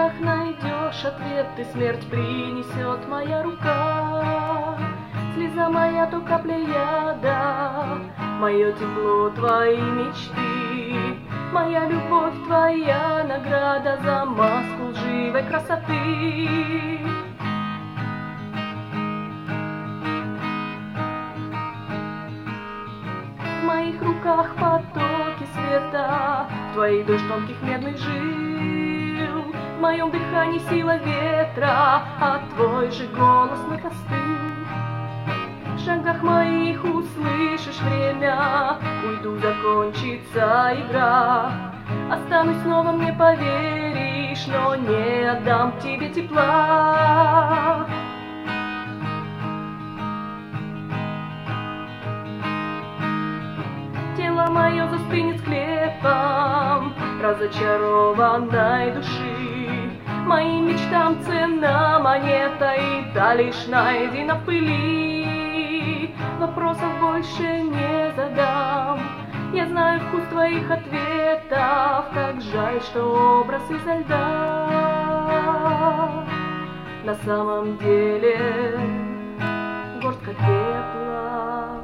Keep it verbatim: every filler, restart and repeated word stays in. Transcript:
шагах найдешь ответ, ты смерть принесет моя рука. Слеза моя, то капля яда, мое тепло, твои мечты, моя любовь, твоя награда за маску лживой красоты. В моих руках потоки света, в твоих дождь тонких медных жил, в моем дыхании сила ветра, а твой же голос не остыл. В шагах моих услышишь время, уйду, закончится игра. Останусь снова, мне поверишь, но не отдам тебе тепла. Тело мое застынет склепом разочарованной души. Моим мечтам цена монета, и та лишь найдена в пыли. Вопросов больше не задам, я знаю вкус твоих ответов. Как жаль, что образ изо льда на самом деле горстка пепла.